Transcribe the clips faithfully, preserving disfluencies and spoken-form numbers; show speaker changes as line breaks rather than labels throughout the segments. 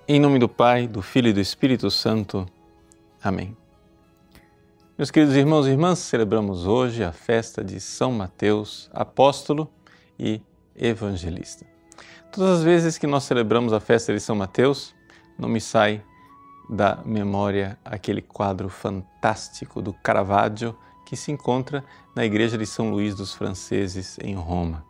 Em nome do Pai, do Filho e do Espírito Santo. Amém. Meus queridos irmãos e irmãs, celebramos hoje a festa de São Mateus, apóstolo e evangelista. Todas as vezes que nós celebramos a festa de São Mateus, não me sai da memória aquele quadro fantástico do Caravaggio que se encontra na igreja de São Luís dos Franceses, em Roma.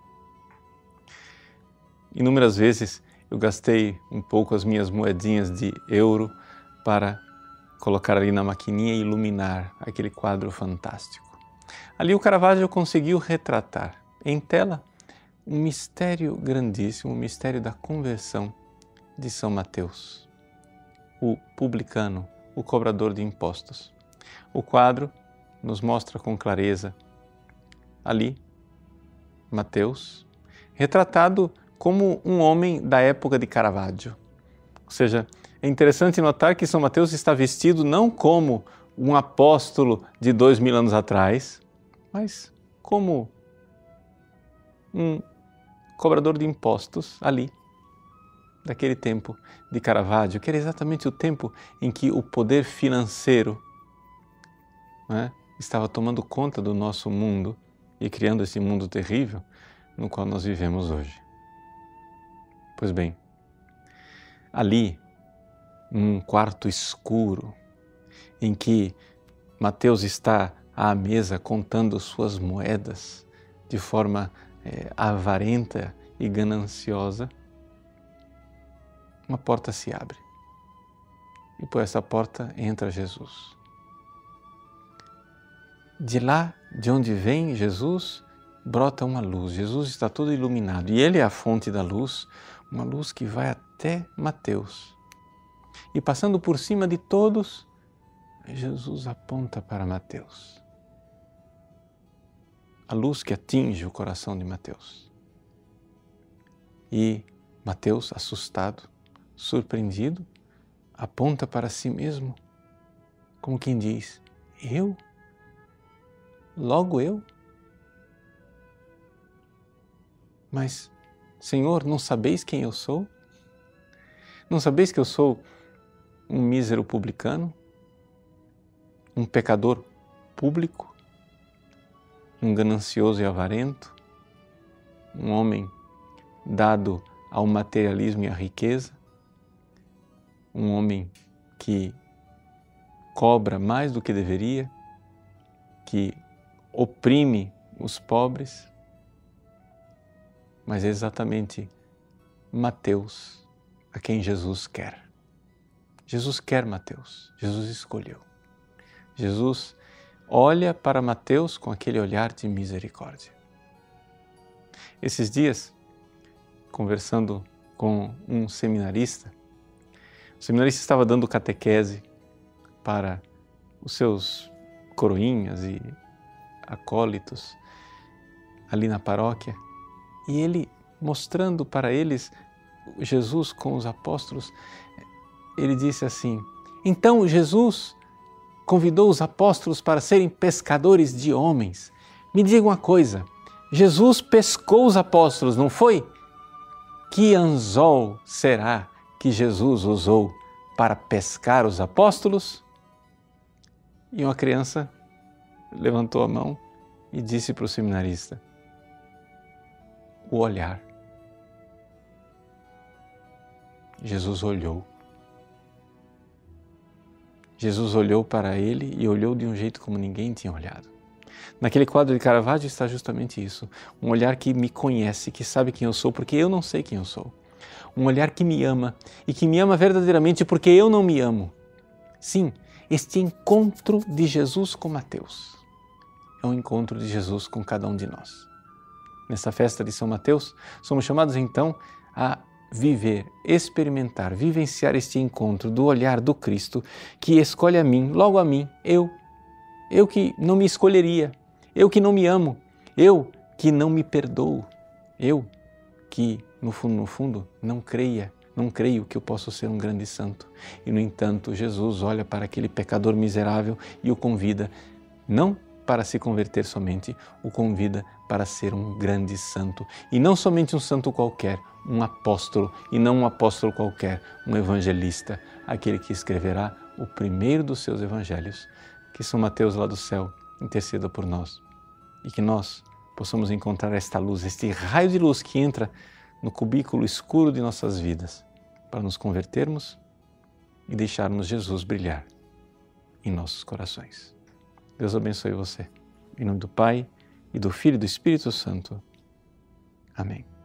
Inúmeras vezes eu gastei um pouco as minhas moedinhas de euro para colocar ali na maquininha e iluminar aquele quadro fantástico. Ali o Caravaggio conseguiu retratar em tela um mistério grandíssimo, o mistério da conversão de São Mateus, o publicano, o cobrador de impostos. O quadro nos mostra com clareza ali Mateus, retratado como um homem da época de Caravaggio. Ou seja, é interessante notar que São Mateus está vestido não como um apóstolo de dois mil anos atrás, mas como um cobrador de impostos ali, daquele tempo de Caravaggio, que era exatamente o tempo em que o poder financeiro, né, estava tomando conta do nosso mundo e criando esse mundo terrível no qual nós vivemos hoje. Pois bem, ali, num quarto escuro, em que Mateus está à mesa contando suas moedas de forma é, avarenta e gananciosa, uma porta se abre e por essa porta entra Jesus. De lá, de onde vem Jesus, brota uma luz. Jesus está todo iluminado e ele é a fonte da luz, uma luz que vai até Mateus. E passando por cima de todos, Jesus aponta para Mateus. A luz que atinge o coração de Mateus. E Mateus, assustado, surpreendido, aponta para si mesmo, como quem diz: eu? Logo eu? Mas, Senhor, não sabeis quem eu sou? Não sabeis que eu sou um mísero publicano? Um pecador público? Um ganancioso e avarento? Um homem dado ao materialismo e à riqueza? Um homem que cobra mais do que deveria? Que oprime os pobres? Mas é exatamente Mateus a quem Jesus quer. Jesus quer Mateus, Jesus escolheu. Jesus olha para Mateus com aquele olhar de misericórdia. Esses dias, conversando com um seminarista, o seminarista estava dando catequese para os seus coroinhas e acólitos ali na paróquia, e ele, mostrando para eles Jesus com os apóstolos, ele disse assim: então Jesus convidou os apóstolos para serem pescadores de homens. Me diga uma coisa, Jesus pescou os apóstolos, não foi? Que anzol será que Jesus usou para pescar os apóstolos? E uma criança levantou a mão e disse para o seminarista: o olhar. Jesus olhou. Jesus olhou para ele e olhou de um jeito como ninguém tinha olhado. Naquele quadro de Caravaggio está justamente isso. Um olhar que me conhece, que sabe quem eu sou, porque eu não sei quem eu sou. Um olhar que me ama e que me ama verdadeiramente porque eu não me amo. Sim, este encontro de Jesus com Mateus é um encontro de Jesus com cada um de nós. Nessa festa de São Mateus, somos chamados então a viver, experimentar, vivenciar este encontro do olhar do Cristo que escolhe a mim, logo a mim, eu, eu que não me escolheria, eu que não me amo, eu que não me perdoo, eu que no fundo, no fundo, não creia, não creio que eu possa ser um grande santo. E no entanto, Jesus olha para aquele pecador miserável e o convida, não para se converter somente, o convida para ser um grande santo. E não somente um santo qualquer, um apóstolo, e não um apóstolo qualquer, um evangelista, aquele que escreverá o primeiro dos seus evangelhos. Que São Mateus lá do céu interceda por nós e que nós possamos encontrar esta luz, este raio de luz que entra no cubículo escuro de nossas vidas, para nos convertermos e deixarmos Jesus brilhar em nossos corações. Deus abençoe você. Em nome do Pai, e do Filho e do Espírito Santo. Amém.